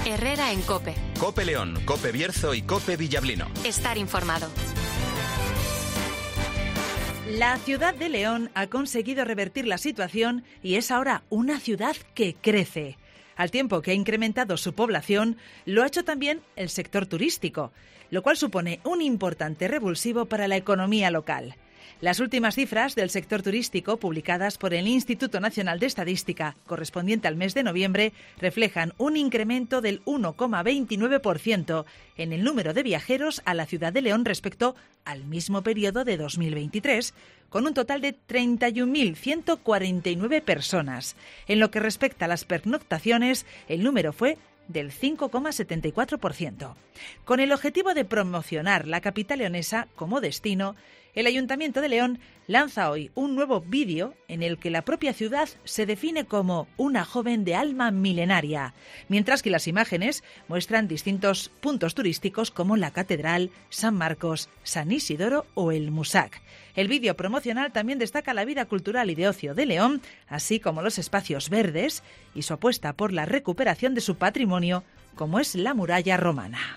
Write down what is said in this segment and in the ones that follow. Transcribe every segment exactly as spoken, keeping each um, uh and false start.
Herrera en COPE. COPE León, COPE Bierzo y COPE Villablino. Estar informado. La ciudad de León ha conseguido revertir la situación y es ahora una ciudad que crece. Al tiempo que ha incrementado su población, lo ha hecho también el sector turístico, lo cual supone un importante revulsivo para la economía local. Las últimas cifras del sector turístico, publicadas por el Instituto Nacional de Estadística, correspondiente al mes de noviembre, reflejan un incremento del uno coma veintinueve por ciento en el número de viajeros a la ciudad de León respecto al mismo periodo de dos mil veintitrés, con un total de treinta y un mil ciento cuarenta y nueve personas. En lo que respecta a las pernoctaciones, el número fue del cinco coma setenta y cuatro por ciento. Con el objetivo de promocionar la capital leonesa como destino, el Ayuntamiento de León lanza hoy un nuevo vídeo en el que la propia ciudad se define como una joven de alma milenaria, mientras que las imágenes muestran distintos puntos turísticos como la Catedral, San Marcos, San Isidoro o el Musac. El vídeo promocional también destaca la vida cultural y de ocio de León, así como los espacios verdes y su apuesta por la recuperación de su patrimonio, como es la muralla romana.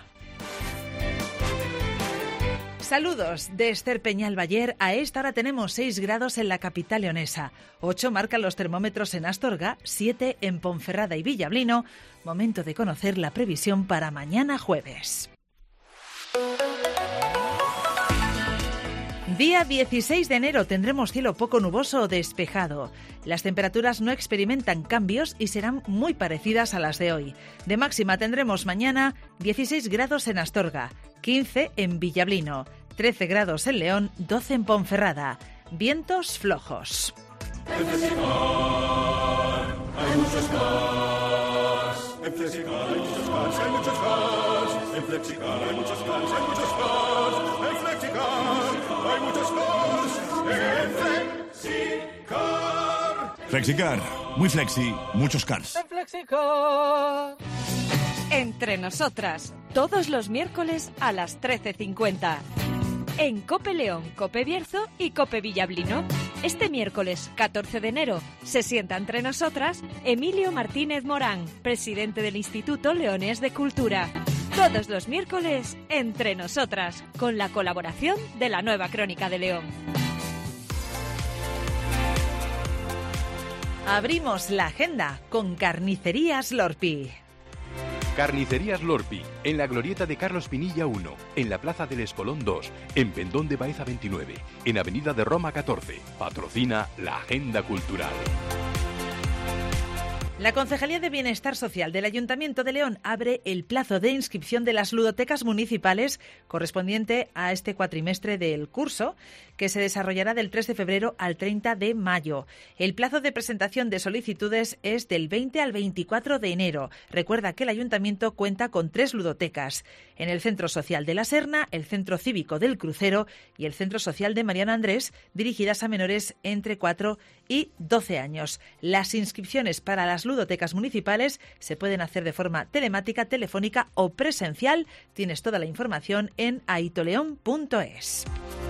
Saludos de Esther Peñalbayer. A esta hora tenemos seis grados en la capital leonesa. ocho marcan los termómetros en Astorga, siete en Ponferrada y Villablino. Momento de conocer la previsión para mañana jueves. Día dieciséis de enero tendremos cielo poco nuboso o despejado. Las temperaturas no experimentan cambios y serán muy parecidas a las de hoy. De máxima tendremos mañana dieciséis grados en Astorga, quince en Villablino, trece grados en León, doce en Ponferrada. Vientos flojos. En Flexicar hay muchos cars. En Flexicar hay muchos cars, hay muchos cars. En Flexicar hay muchos cars, hay muchos cars. En Flexicar hay muchos cars. En Flexicar. Flexicar, muy flexi, muchos cars. En Flexicar. Entre nosotras, todos los miércoles a las trece cincuenta. En COPE León, COPE Bierzo y COPE Villablino. Este miércoles catorce de enero se sienta entre nosotras Emilio Martínez Morán, presidente del Instituto Leonés de Cultura. Todos los miércoles entre nosotras, con la colaboración de la Nueva Crónica de León. Abrimos la agenda con Carnicerías Lorpi. Carnicerías Lorpi, en la glorieta de Carlos Pinilla uno, en la Plaza del Espolón dos, en Pendón de Baeza veintinueve, en Avenida de Roma catorce. Patrocina la Agenda Cultural. La Concejalía de Bienestar Social del Ayuntamiento de León abre el plazo de inscripción de las ludotecas municipales correspondiente a este cuatrimestre del curso, que se desarrollará del tres de febrero al treinta de mayo. El plazo de presentación de solicitudes es del veinte al veinticuatro de enero. Recuerda que el Ayuntamiento cuenta con tres ludotecas, en el Centro Social de la Serna, el Centro Cívico del Crucero y el Centro Social de Mariano Andrés, dirigidas a menores entre cuatro y doce años. Las inscripciones para las ludotecas municipales se pueden hacer de forma telemática, telefónica o presencial. Tienes toda la información en aitoleón punto es.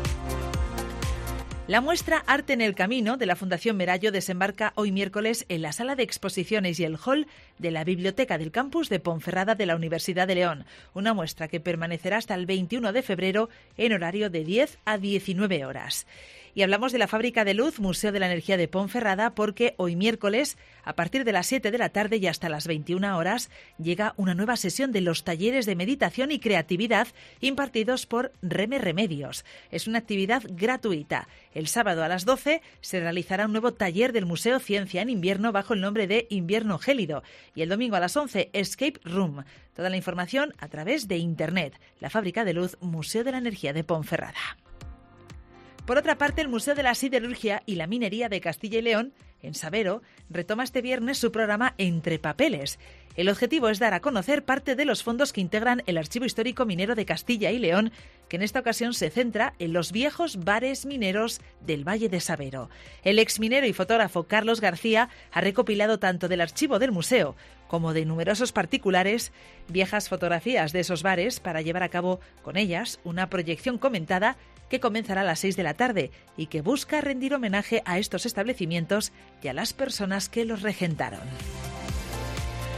La muestra Arte en el Camino de la Fundación Merallo desembarca hoy miércoles en la sala de exposiciones y el hall de la Biblioteca del Campus de Ponferrada de la Universidad de León. Una muestra que permanecerá hasta el veintiuno de febrero en horario de diez a diecinueve horas. Y hablamos de la Fábrica de Luz, Museo de la Energía de Ponferrada, porque hoy miércoles, a partir de las siete de la tarde y hasta las veintiuna horas, llega una nueva sesión de los talleres de meditación y creatividad impartidos por Reme Remedios. Es una actividad gratuita. El sábado a las doce se realizará un nuevo taller del Museo Ciencia en Invierno bajo el nombre de Invierno Gélido. Y el domingo a las once, Escape Room. Toda la información a través de Internet. La Fábrica de Luz, Museo de la Energía de Ponferrada. Por otra parte, el Museo de la Siderurgia y la Minería de Castilla y León, en Sabero, retoma este viernes su programa Entre Papeles. El objetivo es dar a conocer parte de los fondos que integran el Archivo Histórico Minero de Castilla y León, que en esta ocasión se centra en los viejos bares mineros del Valle de Sabero. El exminero y fotógrafo Carlos García ha recopilado tanto del archivo del museo como de numerosos particulares viejas fotografías de esos bares para llevar a cabo con ellas una proyección comentada que comenzará a las seis de la tarde y que busca rendir homenaje a estos establecimientos y a las personas que los regentaron.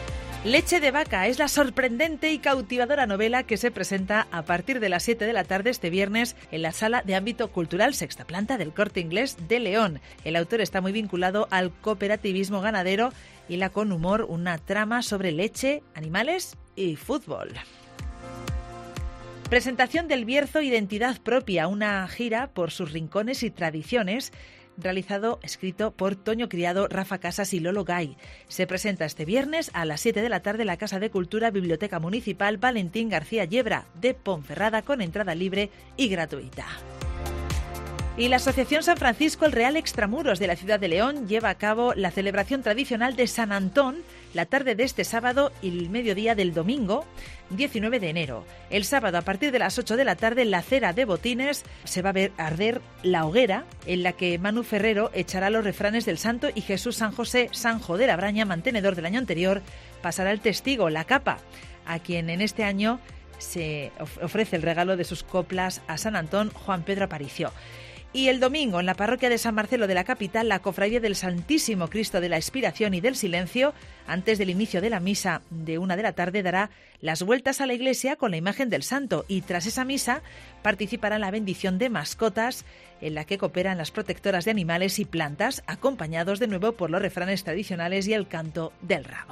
Leche de vaca es la sorprendente y cautivadora novela que se presenta a partir de las siete de la tarde este viernes en la Sala de Ámbito Cultural Sexta Planta del Corte Inglés de León. El autor está muy vinculado al cooperativismo ganadero y hila con humor una trama sobre leche, animales y fútbol. Presentación del Bierzo Identidad Propia, una gira por sus rincones y tradiciones, realizado, escrito por Toño Criado, Rafa Casas y Lolo Gay. Se presenta este viernes a las siete de la tarde en la Casa de Cultura Biblioteca Municipal Valentín García Yebra de Ponferrada, con entrada libre y gratuita. Y la Asociación San Francisco el Real Extramuros de la ciudad de León lleva a cabo la celebración tradicional de San Antón la tarde de este sábado y el mediodía del domingo diecinueve de enero. El sábado, a partir de las ocho de la tarde, en la acera de Botines se va a ver arder la hoguera en la que Manu Ferrero echará los refranes del santo y Jesús San José Sanjo de la Braña, mantenedor del año anterior, pasará el testigo, la capa, a quien en este año se ofrece el regalo de sus coplas a San Antón, Juan Pedro Aparicio. Y el domingo, en la parroquia de San Marcelo de la capital, la Cofradía del Santísimo Cristo de la Expiración y del Silencio, antes del inicio de la misa de una de la tarde, dará las vueltas a la iglesia con la imagen del santo y tras esa misa participará en la bendición de mascotas, en la que cooperan las protectoras de animales y plantas, acompañados de nuevo por los refranes tradicionales y el canto del rabo.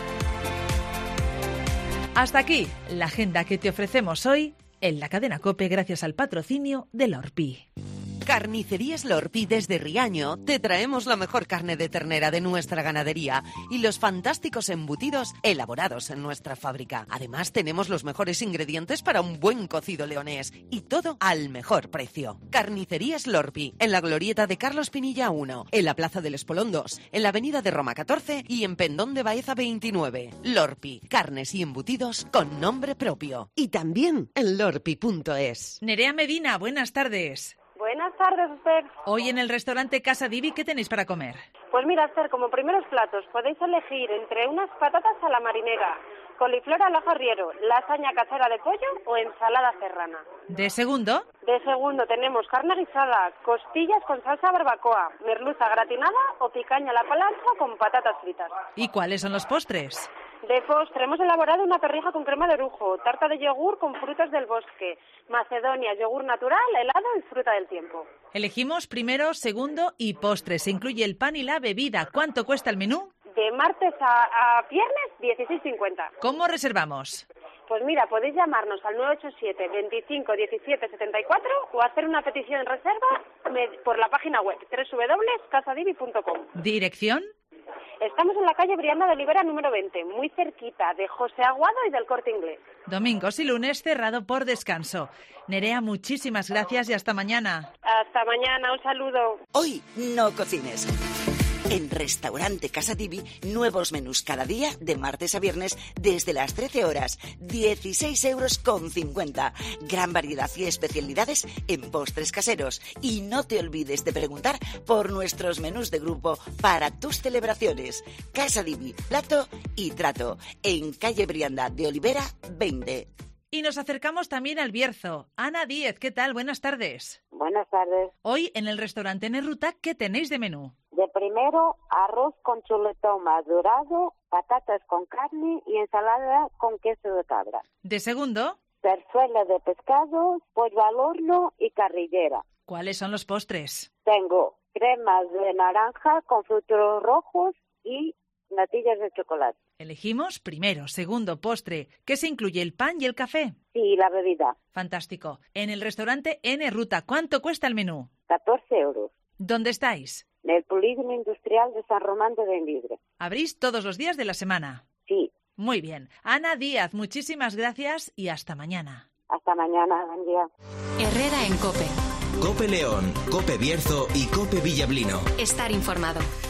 Hasta aquí la agenda que te ofrecemos hoy en la cadena COPE gracias al patrocinio de Lorpi. Carnicerías Lorpi desde Riaño te traemos la mejor carne de ternera de nuestra ganadería y los fantásticos embutidos elaborados en nuestra fábrica. Además tenemos los mejores ingredientes para un buen cocido leonés y todo al mejor precio. Carnicerías Lorpi en la glorieta de Carlos Pinilla uno, en la Plaza del Espolón dos, en la Avenida de Roma catorce y en Pendón de Baeza veintinueve. Lorpi, carnes y embutidos con nombre propio. Y también en lorpi punto es. Nerea Medina, buenas tardes. Buenas tardes, Esther. Hoy en el restaurante Casa Divi, ¿qué tenéis para comer? Pues mira, Esther, como primeros platos podéis elegir entre unas patatas a la marinera, coliflor al ajo arriero, lasaña casera de pollo o ensalada serrana. ¿De segundo? De segundo tenemos carne guisada, costillas con salsa barbacoa, merluza gratinada o picaña a la plancha con patatas fritas. ¿Y cuáles son los postres? De postre hemos elaborado una perrija con crema de orujo, tarta de yogur con frutas del bosque, macedonia, yogur natural, helado y fruta del tiempo. Elegimos primero, segundo y postre. Se incluye el pan y la bebida. ¿Cuánto cuesta el menú? De martes a, a viernes, dieciséis cincuenta. ¿Cómo reservamos? Pues mira, podéis llamarnos al nueve ocho siete, veinticinco, diecisiete, setenta y cuatro o hacer una petición en reserva por la página web doble u doble u doble u punto casadivi punto com. ¿Dirección? Estamos en la calle Brianda de Olivera número veinte, muy cerquita de José Aguado y del Corte Inglés. Domingos y lunes cerrado por descanso. Nerea, muchísimas gracias y hasta mañana. Hasta mañana, un saludo. Hoy no cocines. En Restaurante Casa Divi, nuevos menús cada día, de martes a viernes, desde las trece horas. dieciséis euros con cincuenta. Gran variedad y especialidades en postres caseros. Y no te olvides de preguntar por nuestros menús de grupo para tus celebraciones. Casa Divi, plato y trato. En calle Brianda de Olivera veinte. Y nos acercamos también al Bierzo. Ana Díez, ¿qué tal? Buenas tardes. Buenas tardes. Hoy en el restaurante Neruta, ¿qué tenéis de menú? De primero, arroz con chuletón madurado, patatas con carne y ensalada con queso de cabra. De segundo, zarzuela de pescado, pollo al horno y carrillera. ¿Cuáles son los postres? Tengo cremas de naranja con frutos rojos y natillas de chocolate. Elegimos primero, segundo, postre. ¿Qué se incluye, el pan y el café? Sí, la bebida. Fantástico. En el restaurante Neruta, ¿cuánto cuesta el menú? catorce euros. ¿Dónde estáis? En el Polígono Industrial de San Román de Bembibre. ¿Abrís todos los días de la semana? Sí. Muy bien. Ana Díaz, muchísimas gracias y hasta mañana. Hasta mañana, buen día. Herrera en COPE. COPE León, COPE Bierzo y COPE Villablino. Estar informado.